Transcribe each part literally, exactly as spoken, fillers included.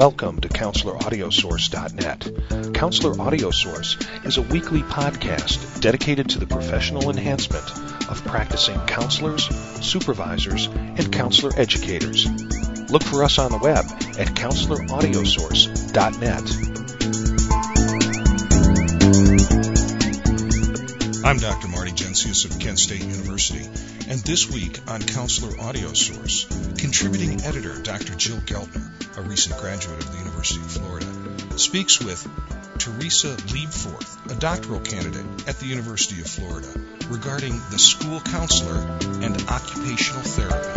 Welcome to Counselor Audio Source dot net. Counselor Audio Source is a weekly podcast dedicated to the professional enhancement of practicing counselors, supervisors, and counselor educators. Look for us on the web at Counselor Audio Source dot net. I'm Doctor Marty Gensius of Kent State University, and this week on Counselor Audio Source, contributing editor Doctor Jill Geltner, a recent graduate of the University of Florida, speaks with Teresa Liebforth, a doctoral candidate at the University of Florida, regarding the school counselor and occupational therapy.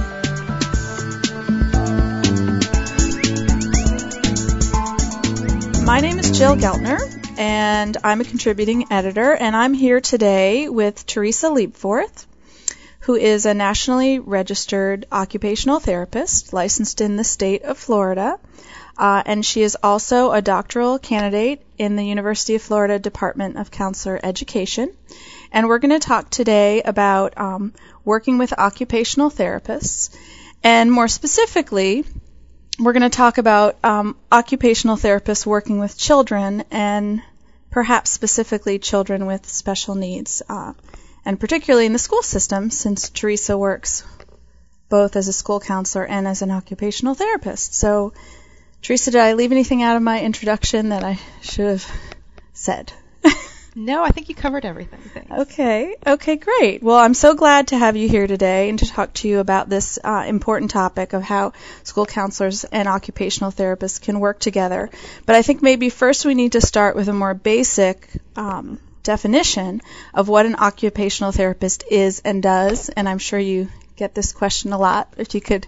My name is Jill Geltner, and I'm a contributing editor, and I'm here today with Teresa Liebforth, who is a nationally registered occupational therapist licensed in the state of Florida, uh, and she is also a doctoral candidate in the University of Florida Department of Counselor Education. And we're going to talk today about um, working with occupational therapists, and more specifically, we're going to talk about um, occupational therapists working with children, and perhaps specifically children with special needs, uh, and particularly in the school system, since Teresa works both as a school counselor and as an occupational therapist. So, Teresa, did I leave anything out of my introduction that I should have said? No, I think you covered everything. Thanks. Okay. Okay, great. Well, I'm so glad to have you here today and to talk to you about this uh, important topic of how school counselors and occupational therapists can work together. But I think maybe first we need to start with a more basic um, definition of what an occupational therapist is and does. And I'm sure you get this question a lot. If you could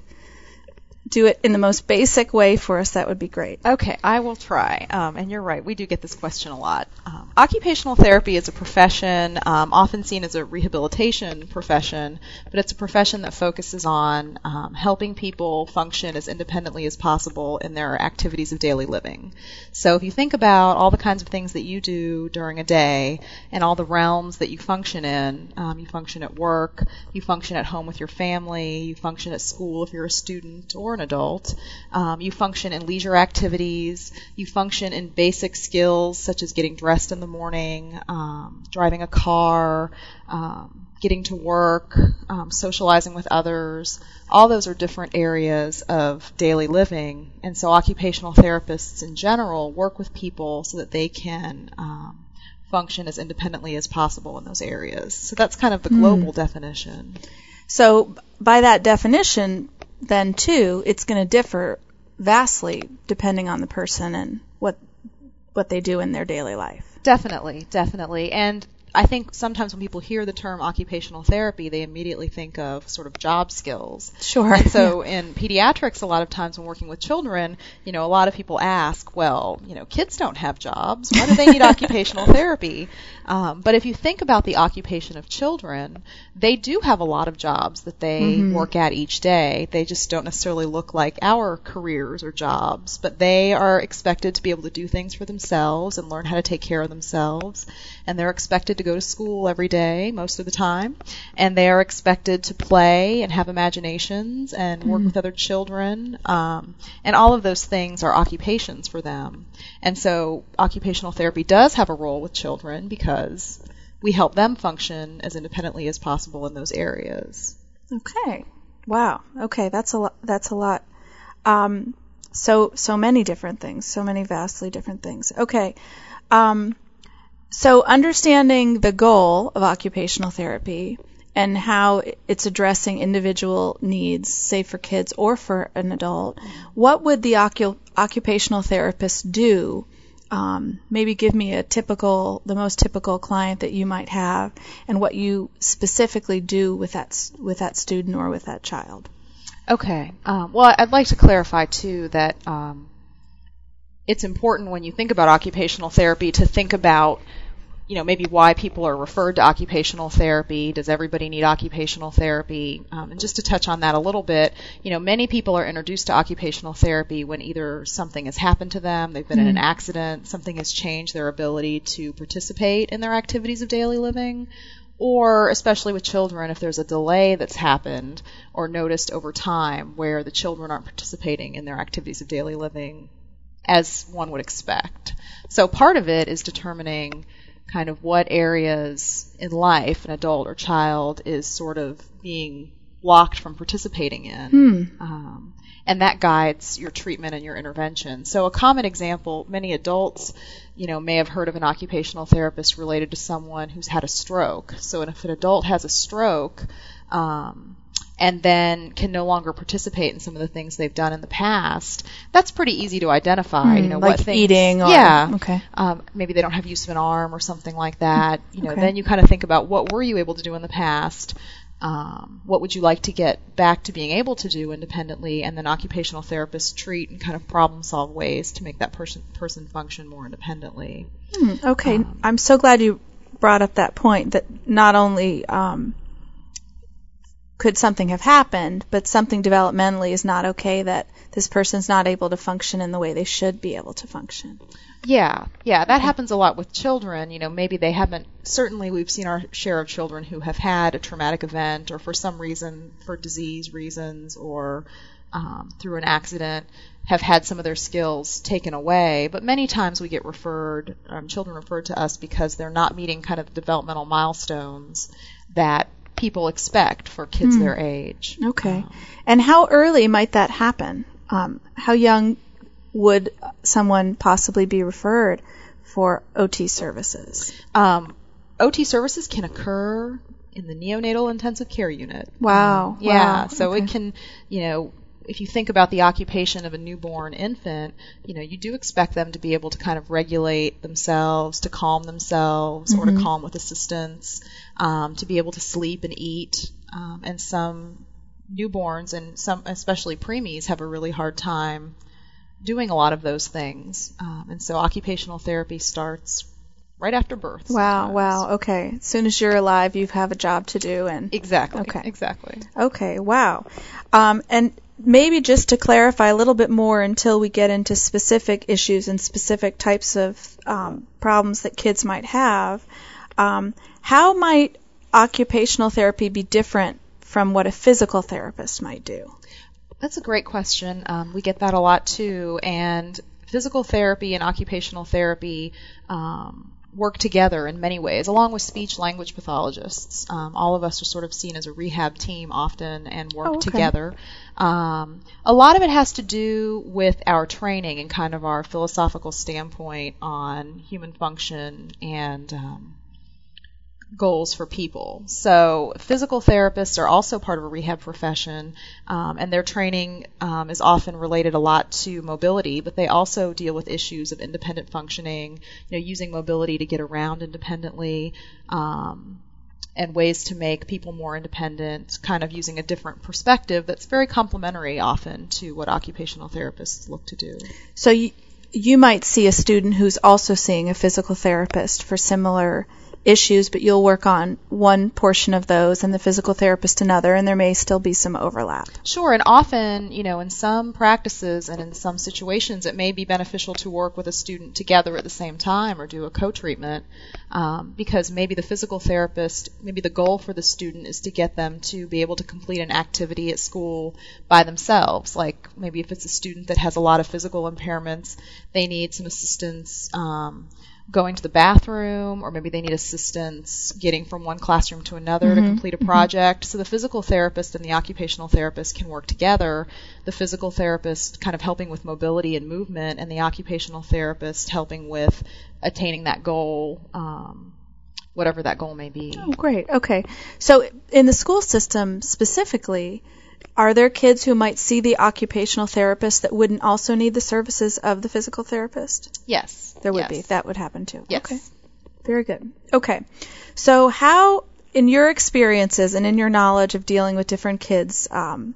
do it in the most basic way for us, that would be great. Okay, I will try. Um, and you're right, we do get this question a lot. Um, occupational therapy is a profession, um, often seen as a rehabilitation profession, but it's a profession that focuses on um, helping people function as independently as possible in their activities of daily living. So if you think about all the kinds of things that you do during a day and all the realms that you function in, um, you function at work, you function at home with your family, you function at school if you're a student or an adult, um, you function in leisure activities, you function in basic skills such as getting dressed in the morning, um, driving a car, um, getting to work, um, socializing with others. All those are different areas of daily living, and so occupational therapists in general work with people so that they can um, function as independently as possible in those areas. So that's kind of the global mm. definition. So by that definition, then too, it's going to differ vastly depending on the person and what what they do in their daily life. Definitely, definitely. And I think sometimes when people hear the term occupational therapy, they immediately think of sort of job skills. Sure. And so in pediatrics, a lot of times when working with children, you know, a lot of people ask, well, you know, kids don't have jobs. Why do they need occupational therapy? Um, but if you think about the occupation of children, they do have a lot of jobs that they mm-hmm. work at each day. They just don't necessarily look like our careers or jobs, but they are expected to be able to do things for themselves and learn how to take care of themselves. And they're expected to go to school every day, most of the time. And they are expected to play and have imaginations and work mm-hmm. with other children. Um, and all of those things are occupations for them. And so occupational therapy does have a role with children because we help them function as independently as possible in those areas. Okay. Wow. Okay, that's a lot. That's a lot. Um, so so many different things. So many vastly different things. Okay. Um, so understanding the goal of occupational therapy and how it's addressing individual needs, say for kids or for an adult, what would the occu- occupational therapist do? Um, maybe give me a typical, the most typical client that you might have, and what you specifically do with that with that student or with that child. Okay. Um, well, I'd like to clarify too that um, it's important when you think about occupational therapy to think about, you know, maybe why people are referred to occupational therapy. Does everybody need occupational therapy? Um, and just to touch on that a little bit, you know, many people are introduced to occupational therapy when either something has happened to them, they've been mm-hmm. in an accident, something has changed their ability to participate in their activities of daily living, or especially with children, if there's a delay that's happened or noticed over time where the children aren't participating in their activities of daily living as one would expect. So part of it is determining kind of what areas in life an adult or child is sort of being blocked from participating in. Hmm. Um, and that guides your treatment and your intervention. So a common example, many adults, you know, may have heard of an occupational therapist related to someone who's had a stroke. So if an adult has a stroke, um, and then can no longer participate in some of the things they've done in the past, that's pretty easy to identify. Hmm, you know, like what things, eating or, yeah, okay. Um, maybe they don't have use of an arm or something like that. You know, Okay. then you kind of think about what were you able to do in the past. Um, what would you like to get back to being able to do independently, and then occupational therapists treat and kind of problem solve ways to make that person person function more independently. Hmm, okay. Um, I'm so glad you brought up that point, that not only um, could something have happened, but something developmentally is not okay, that this person's not able to function in the way they should be able to function. Yeah, yeah, that happens a lot with children. You know, maybe they haven't, certainly we've seen our share of children who have had a traumatic event, or for some reason, for disease reasons, or um, through an accident, have had some of their skills taken away. But many times we get referred, um, children referred to us because they're not meeting kind of the developmental milestones that people expect for kids Hmm. their age. Okay. Um, And how early might that happen? Um, how young would someone possibly be referred for O T services? Um, O T services can occur in the neonatal intensive care unit. Wow. Um, yeah, Wow. so Okay. it can, you know, if you think about the occupation of a newborn infant, you know, you do expect them to be able to kind of regulate themselves, to calm themselves, or Mhm. to calm with assistance, um, to be able to sleep and eat. Um, and some newborns, and some, especially preemies, have a really hard time doing a lot of those things. Um, and so occupational therapy starts right after birth. Wow, sometimes. wow. Okay. As soon as you're alive, you have a job to do. And Exactly. Okay. Exactly. okay, wow. Um, and maybe just to clarify a little bit more until we get into specific issues and specific types of um, problems that kids might have, um, how might occupational therapy be different from what a physical therapist might do? That's a great question. Um, we get that a lot too. And physical therapy and occupational therapy um, work together in many ways, along with speech language pathologists. Um, all of us are sort of seen as a rehab team often and work Oh, okay. together. Um, a lot of it has to do with our training and kind of our philosophical standpoint on human function and um, goals for people. So physical therapists are also part of a rehab profession, um, and their training um, is often related a lot to mobility, but they also deal with issues of independent functioning, you know, using mobility to get around independently, um, and ways to make people more independent, kind of using a different perspective that's very complementary often to what occupational therapists look to do. So you, you might see a student who's also seeing a physical therapist for similar issues, but you'll work on one portion of those and the physical therapist another, and there may still be some overlap. Sure, and often, you know, in some practices and in some situations, it may be beneficial to work with a student together at the same time or do a co-treatment, um, because maybe the physical therapist, maybe the goal for the student is to get them to be able to complete an activity at school by themselves. Like maybe if it's a student that has a lot of physical impairments, they need some assistance um, going to the bathroom, or maybe they need assistance getting from one classroom to another Mm-hmm. to complete a project. So the physical therapist and the occupational therapist can work together. The physical therapist kind of helping with mobility and movement, and the occupational therapist helping with attaining that goal, um, whatever that goal may be. Oh, great. Okay. So in the school system specifically, are there kids who might see the occupational therapist that wouldn't also need the services of the physical therapist? Yes. There would yes. be. That would happen too. Yes. Okay. Very good. Okay. So how, in your experiences and in your knowledge of dealing with different kids um,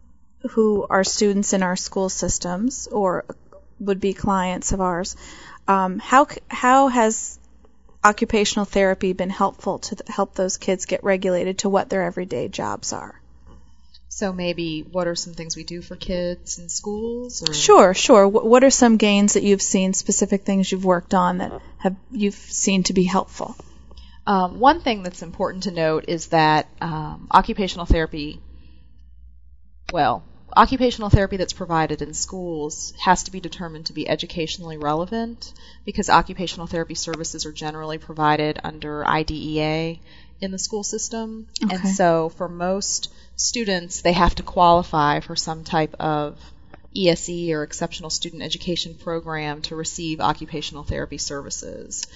who are students in our school systems or would be clients of ours, um, how how has occupational therapy been helpful to th- help those kids get regulated to what their everyday jobs are? So maybe what are some things we do for kids in schools? Or? Sure, sure. What, what are some gains that you've seen, specific things you've worked on that have you've seen to be helpful? Um, one thing that's important to note is that um, occupational therapy, well, occupational therapy that's provided in schools has to be determined to be educationally relevant, because occupational therapy services are generally provided under I D E A in the school system. Okay. And so for most students, they have to qualify for some type of E S E or exceptional student education program to receive occupational therapy services.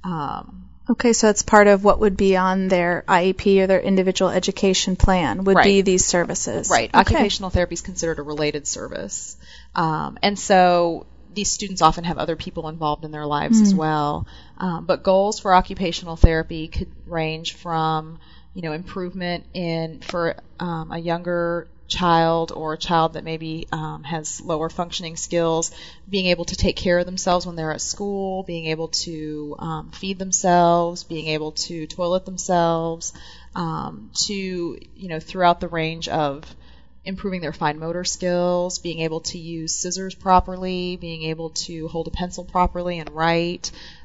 Um, Okay, so it's part of what would be on their I E P or their individual education plan would Right. be these services. Right. Okay. Occupational therapy is considered a related service. Um, and so these students often have other people involved in their lives Mm. as well. Um, but goals for occupational therapy could range from, you know, improvement in, for um, a younger child or a child that maybe um, has lower functioning skills, being able to take care of themselves when they're at school, being able to um, feed themselves, being able to toilet themselves, um, to, you know, throughout the range of improving their fine motor skills, being able to use scissors properly, being able to hold a pencil properly and write,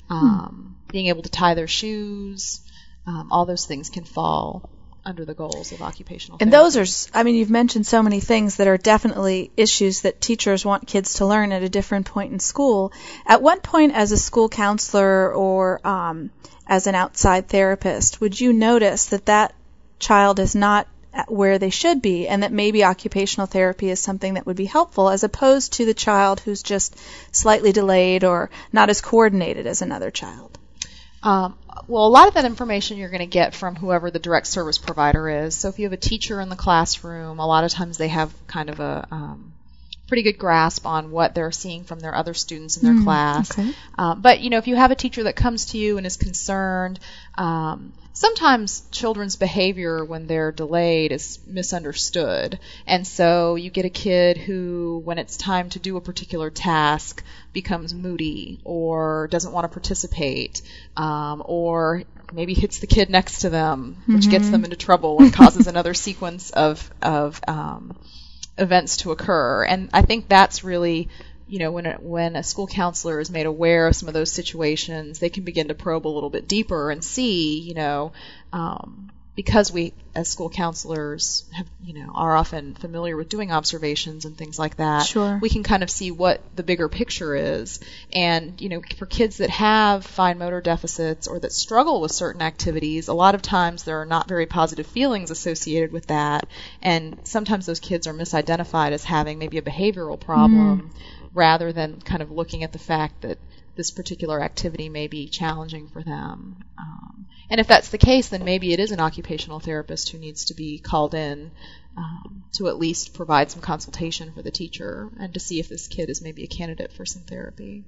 um, hmm. being able to tie their shoes. Um, all those things can fall under the goals of occupational therapy. And those are, I mean, you've mentioned so many things that are definitely issues that teachers want kids to learn at a different point in school. At what point as a school counselor or um, as an outside therapist would you notice that that child is not where they should be and that maybe occupational therapy is something that would be helpful as opposed to the child who's just slightly delayed or not as coordinated as another child? Um, well, a lot of that information you're going to get from whoever the direct service provider is. So if you have a teacher in the classroom, a lot of times they have kind of a um, pretty good grasp on what they're seeing from their other students in their Mm, class. okay. Um, but, you know, if you have a teacher that comes to you and is concerned, um, sometimes children's behavior when they're delayed is misunderstood. And so you get a kid who, when it's time to do a particular task, becomes moody or doesn't want to participate, um, or maybe hits the kid next to them, which Mm-hmm. gets them into trouble and causes another sequence of, of um, events to occur. And I think that's really, you know, when a, when a school counselor is made aware of some of those situations, they can begin to probe a little bit deeper and see, you know, um, because we as school counselors have, you know, are often familiar with doing observations and things like that. Sure. We can kind of see what the bigger picture is. And, you know, for kids that have fine motor deficits or that struggle with certain activities, a lot of times there are not very positive feelings associated with that. And sometimes those kids are misidentified as having maybe a behavioral problem. Mm. rather than kind of looking at the fact that this particular activity may be challenging for them. Um, and if that's the case, then maybe it is an occupational therapist who needs to be called in um, to at least provide some consultation for the teacher and to see if this kid is maybe a candidate for some therapy.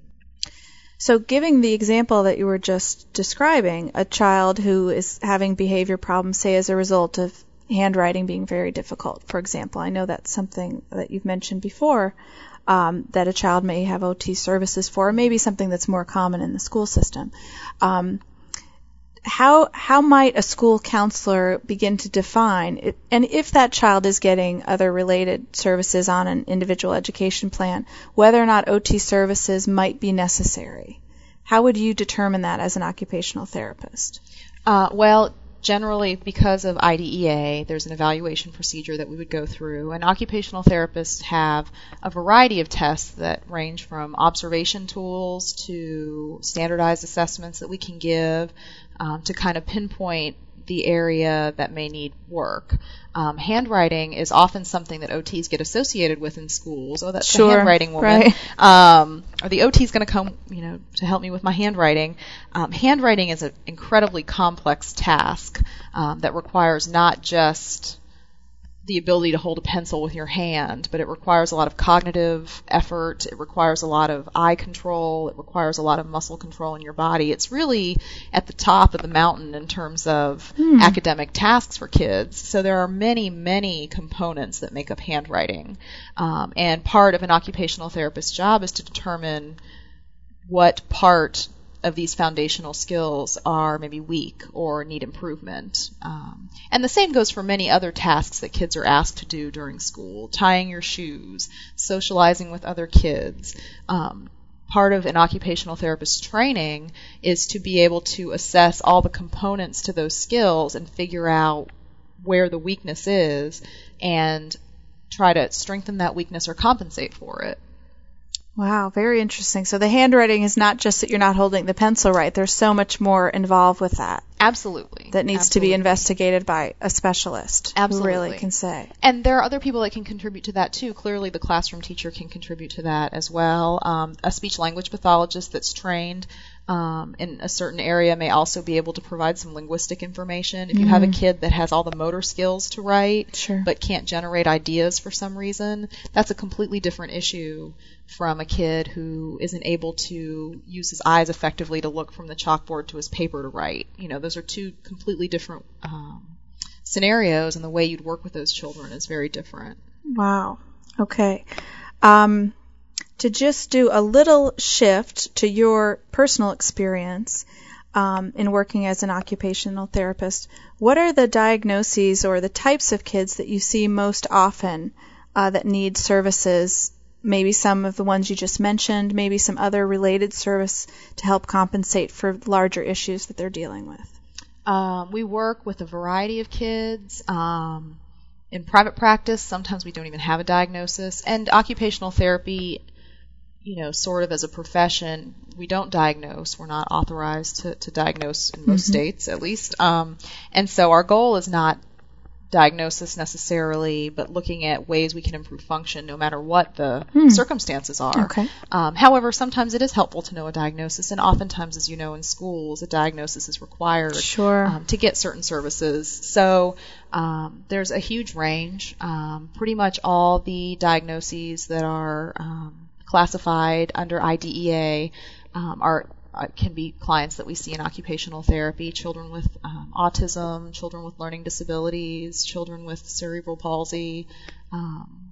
So giving the example that you were just describing, a child who is having behavior problems, say as a result of handwriting being very difficult, for example. I know that's something that you've mentioned before. Um, that a child may have O T services for, or maybe something that's more common in the school system. Um, how how might a school counselor begin to define, it, and if that child is getting other related services on an individual education plan, whether or not O T services might be necessary? How would you determine that as an occupational therapist? Uh, well, generally, because of I D E A, there's an evaluation procedure that we would go through, and occupational therapists have a variety of tests that range from observation tools to standardized assessments that we can give um, to kind of pinpoint the area that may need work. Um, handwriting is often something that O Ts get associated with in schools. Oh, that's sure, the handwriting woman. Right. Um, or the O T is going to come, you know, to help me with my handwriting. Um, handwriting is an incredibly complex task um, that requires not just the ability to hold a pencil with your hand, but it requires a lot of cognitive effort. It requires a lot of eye control. It requires a lot of muscle control in your body. It's really at the top of the mountain in terms of hmm. academic tasks for kids. So there are many, many components that make up handwriting. Um, and part of an occupational therapist's job is to determine what part of these foundational skills are maybe weak or need improvement. Um, and the same goes for many other tasks that kids are asked to do during school, tying your shoes, socializing with other kids. Um, part of an occupational therapist's training is to be able to assess all the components to those skills and figure out where the weakness is and try to strengthen that weakness or compensate for it. Wow, very interesting. So the handwriting is not just that you're not holding the pencil right. There's so much more involved with that. Absolutely. That needs Absolutely. to be investigated by a specialist Absolutely. who really can say. And there are other people that can contribute to that too. Clearly the classroom teacher can contribute to that as well. Um, a speech-language pathologist that's trained um, in a certain area may also be able to provide some linguistic information. If you mm-hmm. have a kid that has all the motor skills to write sure. but can't generate ideas for some reason, that's a completely different issue from a kid who isn't able to use his eyes effectively to look from the chalkboard to his paper to write. You know, those are two completely different um, scenarios, and the way you'd work with those children is very different. Wow. Okay. Um, to just do a little shift to your personal experience um, in working as an occupational therapist, what are the diagnoses or the types of kids that you see most often uh, that need services? Maybe some of the ones you just mentioned, maybe some other related service to help compensate for larger issues that they're dealing with. Um, we work with a variety of kids. Um, in private practice, sometimes we don't even have a diagnosis. And occupational therapy, you know, sort of as a profession, we don't diagnose. We're not authorized to, to diagnose in most mm-hmm. states, at least. Um, and so our goal is not diagnosis necessarily, but looking at ways we can improve function no matter what the hmm. circumstances are. Okay. Um, however, sometimes it is helpful to know a diagnosis, and oftentimes, as you know, in schools, a diagnosis is required sure. um, to get certain services. So um, there's a huge range. Um, pretty much all the diagnoses that are um, classified under I D E A um, are can be clients that we see in occupational therapy, children with um, autism, children with learning disabilities, children with cerebral palsy, um,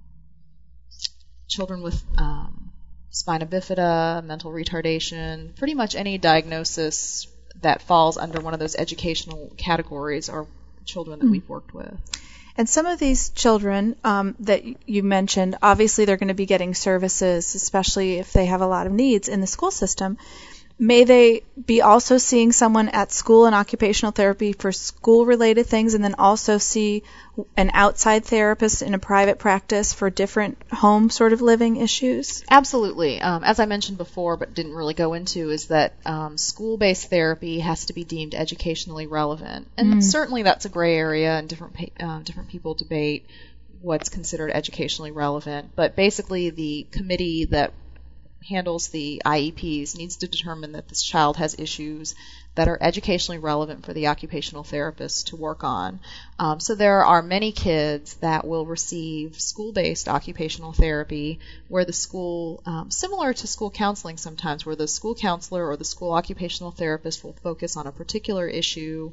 children with um, spina bifida, mental retardation, pretty much any diagnosis that falls under one of those educational categories are children that mm. we've worked with. And some of these children um, that you mentioned, obviously they're going to be getting services, especially if they have a lot of needs in the school system. May they be also seeing someone at school in occupational therapy for school-related things, and then also see an outside therapist in a private practice for different home sort of living issues? Absolutely. Um, as I mentioned before, but didn't really go into, is that um, school-based therapy has to be deemed educationally relevant. And mm. certainly that's a gray area, and different, uh, different people debate what's considered educationally relevant. But basically the committee that handles the I E Ps needs to determine that this child has issues that are educationally relevant for the occupational therapist to work on. Um, so there are many kids that will receive school-based occupational therapy where the school, um, similar to school counseling sometimes, where the school counselor or the school occupational therapist will focus on a particular issue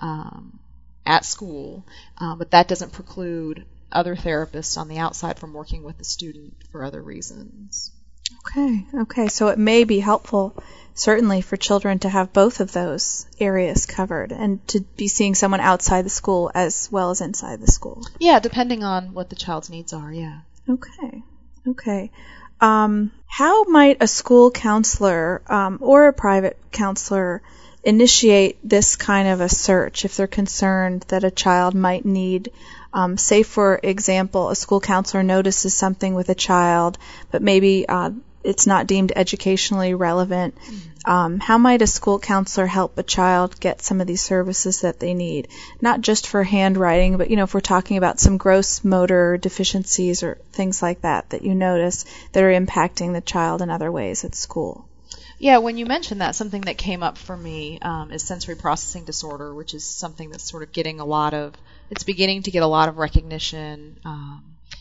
um, at school, uh, but that doesn't preclude other therapists on the outside from working with the student for other reasons. Okay, okay. So it may be helpful, certainly, for children to have both of those areas covered and to be seeing someone outside the school as well as inside the school. Yeah, depending on what the child's needs are, yeah. Okay, okay. Um, how might a school counselor um, or a private counselor initiate this kind of a search if they're concerned that a child might need, um, say, for example, a school counselor notices something with a child, but maybe uh, it's not deemed educationally relevant. Mm-hmm. Um, how might a school counselor help a child get some of these services that they need? Not just for handwriting, but, you know, if we're talking about some gross motor deficiencies or things like that that you notice that are impacting the child in other ways at school. Yeah, when you mentioned that, something that came up for me um, is sensory processing disorder, which is something that's sort of getting a lot of, it's beginning to get a lot of recognition. Um,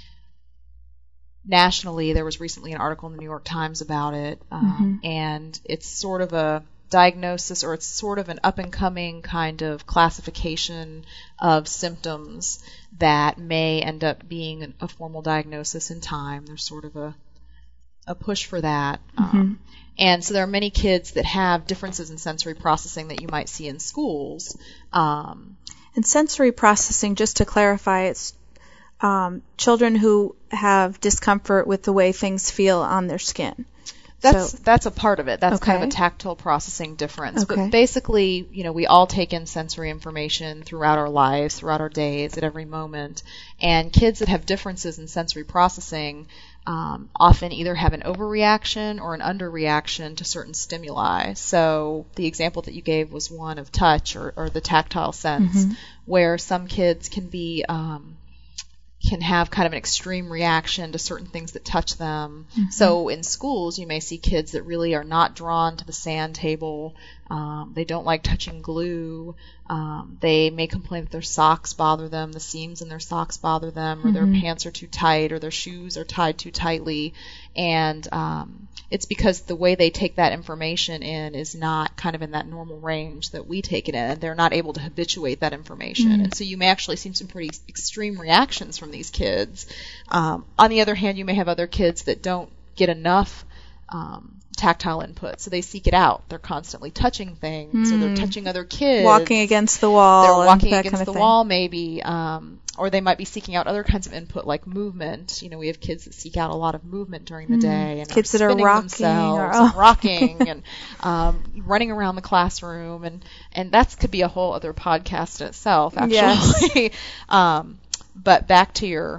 nationally, there was recently an article in the New York Times about it, um, mm-hmm. and it's sort of a diagnosis, or it's sort of an up-and-coming kind of classification of symptoms that may end up being a formal diagnosis in time. There's sort of a a push for that. Mm-hmm. Um, and so there are many kids that have differences in sensory processing that you might see in schools. Um, and sensory processing, just to clarify, it's um, children who have discomfort with the way things feel on their skin. That's so, that's a part of it. That's okay. kind of a tactile processing difference. Okay. But basically, you know, we all take in sensory information throughout our lives, throughout our days, at every moment. And kids that have differences in sensory processing um, often either have an overreaction or an underreaction to certain stimuli. So the example that you gave was one of touch or, or the tactile sense, mm-hmm. where some kids can be um, can have kind of an extreme reaction to certain things that touch them. Mm-hmm. So in schools, you may see kids that really are not drawn to the sand table. Um, they don't like touching glue. Um, they may complain that their socks bother them, the seams in their socks bother them, or mm-hmm. their pants are too tight, or their shoes are tied too tightly. And um, it's because the way they take that information in is not kind of in that normal range that we take it in, and they're not able to habituate that information. Mm-hmm. And so you may actually see some pretty extreme reactions from these kids. Um, on the other hand, you may have other kids that don't get enough um, tactile input, so they seek it out. They're constantly touching things, mm. or they're touching other kids. Walking against the wall. They're walking and that against kind of the thing. wall, maybe. Um, or they might be seeking out other kinds of input, like movement. You know, we have kids that seek out a lot of movement during the mm. day, and kids are that are spinning rocking, themselves, or, oh. and rocking, and um, running around the classroom, and and that could be a whole other podcast in itself, actually. Yes. um, but back to your.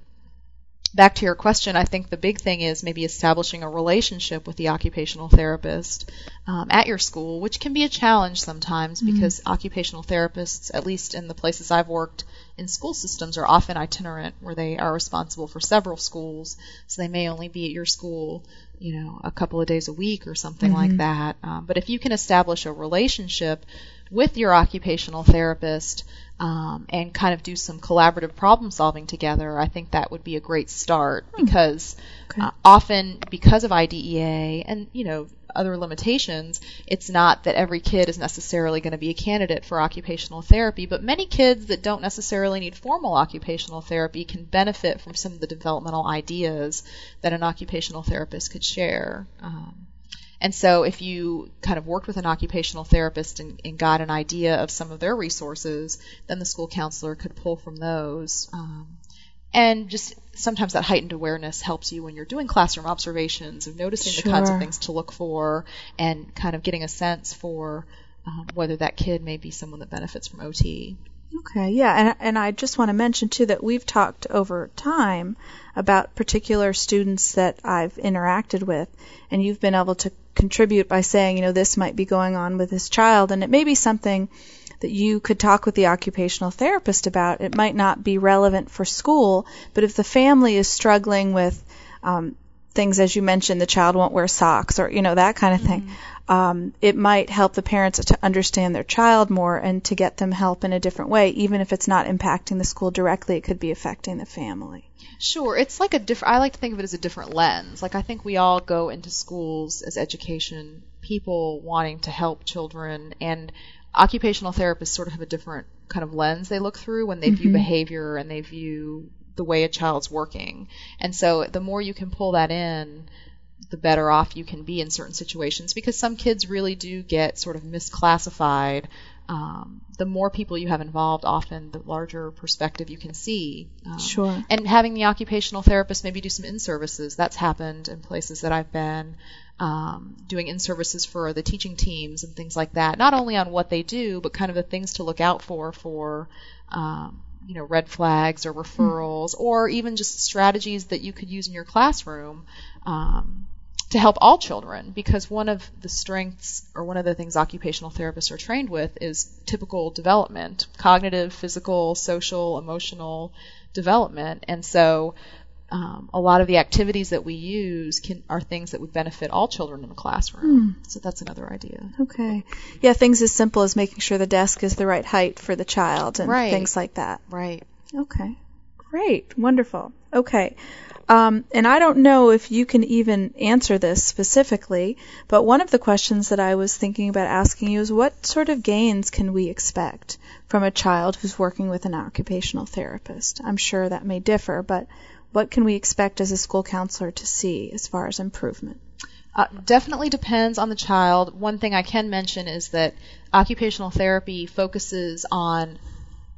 Back to your question, I think the big thing is maybe establishing a relationship with the occupational therapist um, at your school, which can be a challenge sometimes mm-hmm. because occupational therapists, at least in the places I've worked in school systems, are often itinerant, where they are responsible for several schools, so they may only be at your school, you know, a couple of days a week or something mm-hmm. like that. Um, but if you can establish a relationship with your occupational therapist, Um, and kind of do some collaborative problem solving together, I think that would be a great start because okay. uh, often because of I D E A and, you know, other limitations, it's not that every kid is necessarily going to be a candidate for occupational therapy, but many kids that don't necessarily need formal occupational therapy can benefit from some of the developmental ideas that an occupational therapist could share. Um, And so if you kind of worked with an occupational therapist and, and got an idea of some of their resources, then the school counselor could pull from those. Um, and just sometimes that heightened awareness helps you when you're doing classroom observations of noticing sure. the kinds of things to look for and kind of getting a sense for um, whether that kid may be someone that benefits from O T. Okay, yeah, and and I just want to mention, too, that we've talked over time about particular students that I've interacted with, and you've been able to contribute by saying, you know, this might be going on with this child, and it may be something that you could talk with the occupational therapist about. It might not be relevant for school, but if the family is struggling with um, things, as you mentioned, the child won't wear socks or, you know, that kind of thing, mm-hmm. um, it might help the parents to understand their child more and to get them help in a different way. Even if it's not impacting the school directly, it could be affecting the family. Sure. It's like a different, I like to think of it as a different lens. Like I think we all go into schools as education people wanting to help children, and occupational therapists sort of have a different kind of lens they look through when they mm-hmm. view behavior and they view the way a child's working. And so the more you can pull that in, the better off you can be in certain situations, because some kids really do get sort of misclassified. Um, the more people you have involved, often the larger perspective you can see. Um, sure. And having the occupational therapist maybe do some in-services. That's happened in places that I've been, um, doing in-services for the teaching teams and things like that. Not only on what they do, but kind of the things to look out for for um, you know, red flags or referrals, mm. or even just strategies that you could use in your classroom um, to help all children, because one of the strengths or one of the things occupational therapists are trained with is typical development, cognitive, physical, social, emotional development. And so um, a lot of the activities that we use can, are things that would benefit all children in the classroom. Mm. So that's another idea. Okay. Yeah, things as simple as making sure the desk is the right height for the child and right. things like that. Right. Okay. Great. Wonderful. Okay. Um, and I don't know if you can even answer this specifically, but one of the questions that I was thinking about asking you is what sort of gains can we expect from a child who's working with an occupational therapist? I'm sure that may differ, but what can we expect as a school counselor to see as far as improvement? Uh, definitely depends on the child. One thing I can mention is that occupational therapy focuses on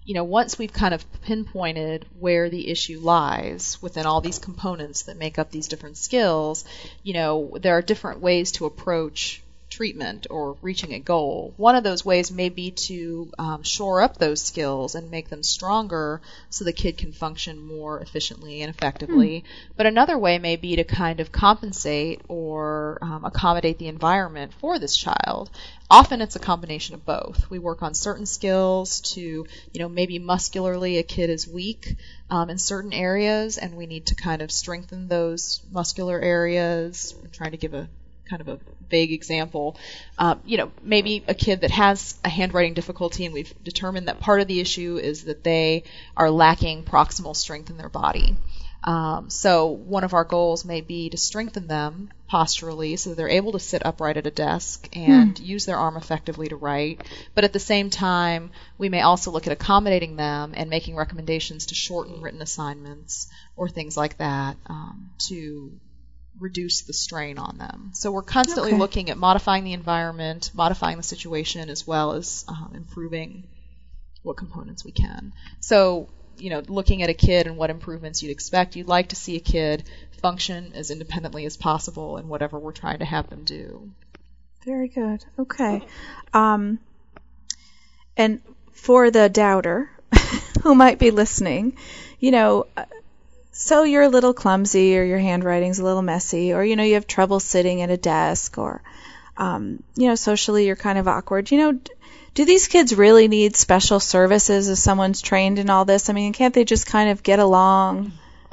you know, once we've kind of pinpointed where the issue lies within all these components that make up these different skills, you know, there are different ways to approach treatment or reaching a goal. One of those ways may be to um, shore up those skills and make them stronger so the kid can function more efficiently and effectively. Hmm. But another way may be to kind of compensate or um, accommodate the environment for this child. Often it's a combination of both. We work on certain skills to, you know, maybe muscularly a kid is weak um, in certain areas, and we need to kind of strengthen those muscular areas. I'm trying to give a kind of a vague example. Um, you know, maybe a kid that has a handwriting difficulty, and we've determined that part of the issue is that they are lacking proximal strength in their body. Um, so one of our goals may be to strengthen them posturally so that they're able to sit upright at a desk and hmm. use their arm effectively to write. But at the same time, we may also look at accommodating them and making recommendations to shorten written assignments or things like that um, to reduce the strain on them. So we're constantly okay. looking at modifying the environment, modifying the situation, as well as um, improving what components we can. So, you know, looking at a kid and what improvements you'd expect, you'd like to see a kid function as independently as possible in whatever we're trying to have them do. Very good. Okay. Um, and for the doubter who might be listening, you know, so you're a little clumsy, or your handwriting's a little messy, or, you know, you have trouble sitting at a desk, or, um, you know, socially you're kind of awkward. You know, do these kids really need special services if someone's trained in all this? I mean, can't they just kind of get along?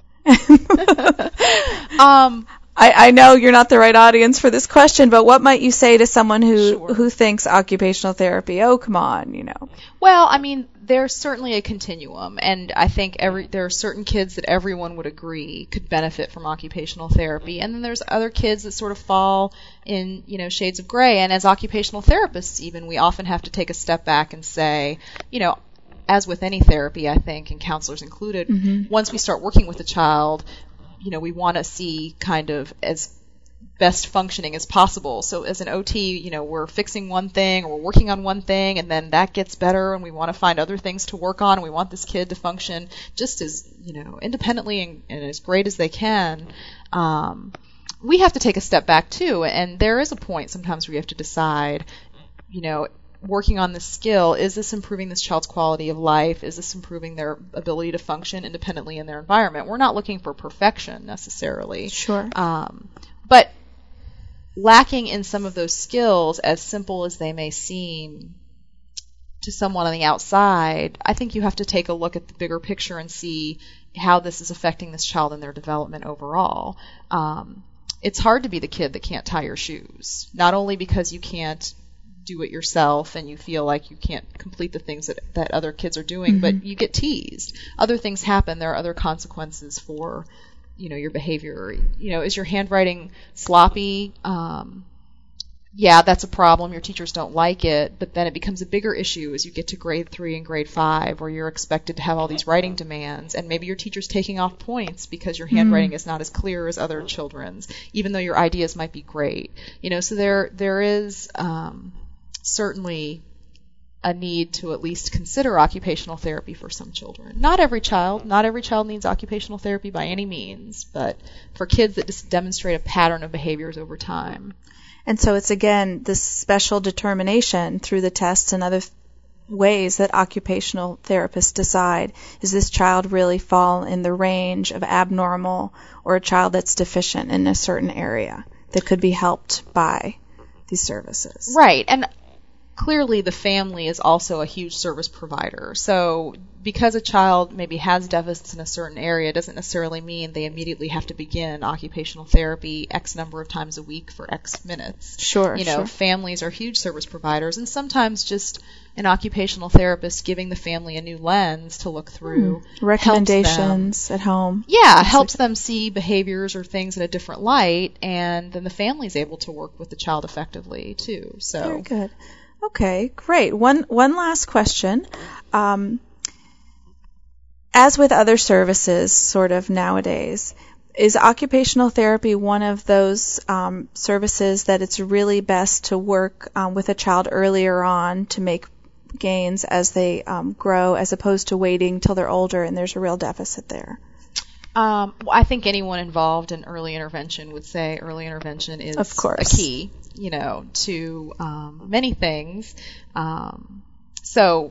um, I, I know you're not the right audience for this question, but what might you say to someone who, sure. who thinks occupational therapy, oh, come on, you know? Well, I mean, there's certainly a continuum, and I think every there are certain kids that everyone would agree could benefit from occupational therapy, and then there's other kids that sort of fall in, you know, shades of gray. And as occupational therapists, even, we often have to take a step back and say, you know, as with any therapy, I think, and counselors included, mm-hmm. once we start working with a child, you know, we want to see kind of as best functioning as possible. So as an O T, you know, we're fixing one thing or we're working on one thing, and then that gets better, and we want to find other things to work on, and we want this kid to function just as, you know, independently and, and as great as they can. Um, we have to take a step back too, and there is a point sometimes where you have to decide, you know, working on this skill, is this improving this child's quality of life? Is this improving their ability to function independently in their environment? We're not looking for perfection necessarily. Sure. Um, but lacking in some of those skills, as simple as they may seem to someone on the outside, I think you have to take a look at the bigger picture and see how this is affecting this child and their development overall. Um, it's hard to be the kid that can't tie your shoes, not only because you can't do it yourself and you feel like you can't complete the things that, that other kids are doing, mm-hmm. but you get teased. Other things happen. There are other consequences for, you know, your behavior. You know, is your handwriting sloppy? Um, yeah, that's a problem. Your teachers don't like it, but then it becomes a bigger issue as you get to grade three and grade five, where you're expected to have all these writing demands, and maybe your teacher's taking off points because your handwriting mm. is not as clear as other children's, even though your ideas might be great. You know, so there there is um, certainly a need to at least consider occupational therapy for some children. Not every child. Not every child needs occupational therapy by any means, but for kids that just demonstrate a pattern of behaviors over time. And so it's, again, this special determination through the tests and other th- ways that occupational therapists decide, is this child really fall in the range of abnormal, or a child that's deficient in a certain area that could be helped by these services? Right. And clearly the family is also a huge service provider. So because a child maybe has deficits in a certain area doesn't necessarily mean they immediately have to begin occupational therapy X number of times a week for X minutes. Sure, You know, sure. families are huge service providers, and sometimes just an occupational therapist giving the family a new lens to look through. Hmm. Recommendations at home. Yeah, helps them see behaviors or things in a different light, and then the family's able to work with the child effectively too. So Very good. Okay, great. One one last question. Um, as with other services, sort of nowadays, is occupational therapy one of those um, services that it's really best to work um, with a child earlier on to make gains as they um, grow, as opposed to waiting till they're older and there's a real deficit there? Um, well, I think anyone involved in early intervention would say early intervention is of course. a key, you know, to um, many things. Um, so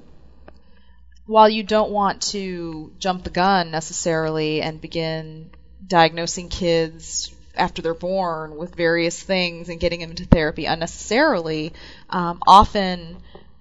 while you don't want to jump the gun necessarily and begin diagnosing kids after they're born with various things and getting them into therapy unnecessarily, um, often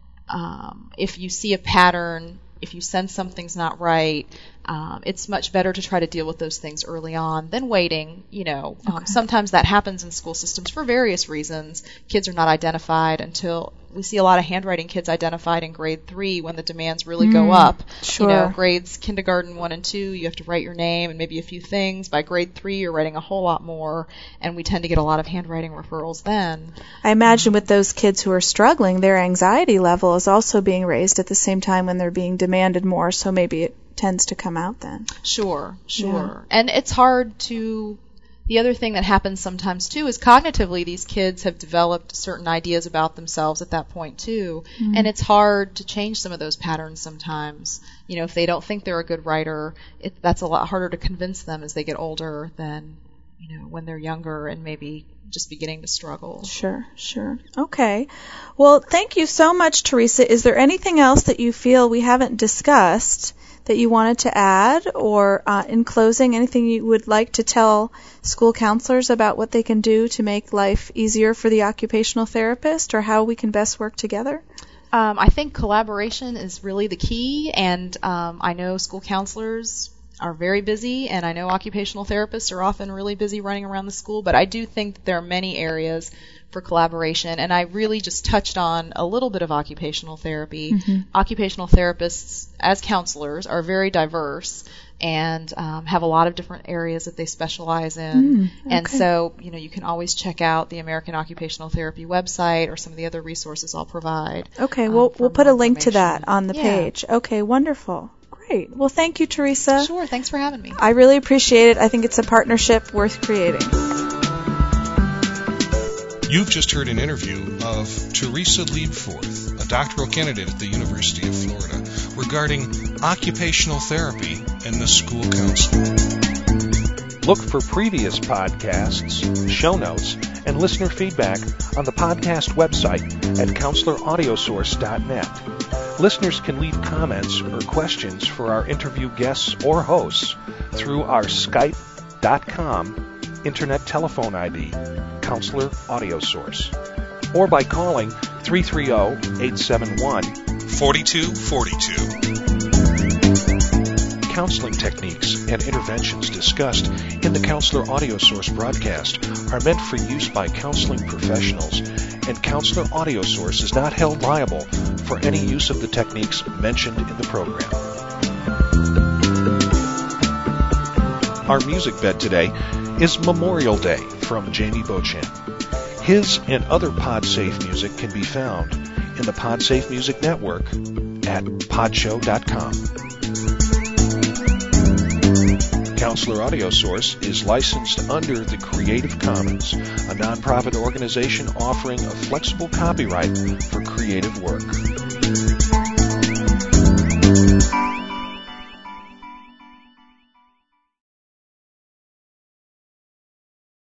um, if you see a pattern, if you sense something's not right, um, it's much better to try to deal with those things early on than waiting. You know, um, Okay. sometimes that happens in school systems for various reasons. Kids are not identified until we see a lot of handwriting kids identified in grade three when the demands really go Mm, up. sure. You know, grades kindergarten one and two, you have to write your name and maybe a few things. By grade three, you're writing a whole lot more, and we tend to get a lot of handwriting referrals then. I imagine with those kids who are struggling, their anxiety level is also being raised at the same time when they're being demanded more, so maybe it tends to come out then. Sure, sure. And it's hard to... The other thing that happens sometimes, too, is cognitively these kids have developed certain ideas about themselves at that point, too. Mm. And it's hard to change some of those patterns sometimes. You know, if they don't think they're a good writer, it, that's a lot harder to convince them as they get older than, you know, when they're younger and maybe just beginning to struggle. Sure, sure. Okay. Well, thank you so much, Teresa. Is there anything else that you feel we haven't discussed that you wanted to add, or uh, in closing, anything you would like to tell school counselors about what they can do to make life easier for the occupational therapist, or how we can best work together? Um, I think collaboration is really the key, and um, I know school counselors are very busy, and I know occupational therapists are often really busy running around the school, but I do think that there are many areas for collaboration, and I really just touched on a little bit of occupational therapy. Mm-hmm. Occupational therapists, as counselors, are very diverse and um, have a lot of different areas that they specialize in. Mm, okay. And so, you know, you can always check out the American Occupational Therapy website or some of the other resources I'll provide. Okay, um, we'll for we'll put a more link to that information. on the Yeah. page. Okay, wonderful. Great. Well, thank you, Teresa. Sure, thanks for having me. I really appreciate it. I think it's a partnership worth creating. You've just heard an interview of Teresa Liebforth, a doctoral candidate at the University of Florida, regarding occupational therapy and the school counselor. Look for previous podcasts, show notes, and listener feedback on the podcast website at counselor audio source dot net. Listeners can leave comments or questions for our interview guests or hosts through our Skype dot com Internet telephone I D, Counselor Audio Source, or by calling three three zero, eight seven one, four two four two. Counseling techniques and interventions discussed in the Counselor Audio Source broadcast are meant for use by counseling professionals, and Counselor Audio Source is not held liable for any use of the techniques mentioned in the program. Our music bed today is Memorial Day from Jamie Beauchamp. His and other PodSafe music can be found in the PodSafe Music Network at podshow dot com. Counselor Audio Source is licensed under the Creative Commons, a nonprofit organization offering a flexible copyright for creative work.